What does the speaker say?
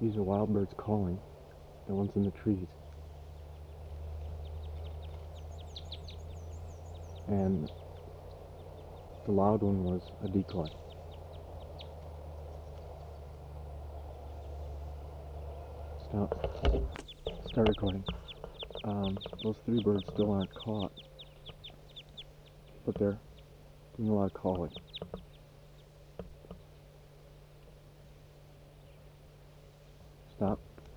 These are wild birds calling. The ones in the trees. And the loud one was a decoy. Start recording. Those three birds still aren't caught, but they're doing a lot of calling. Stop.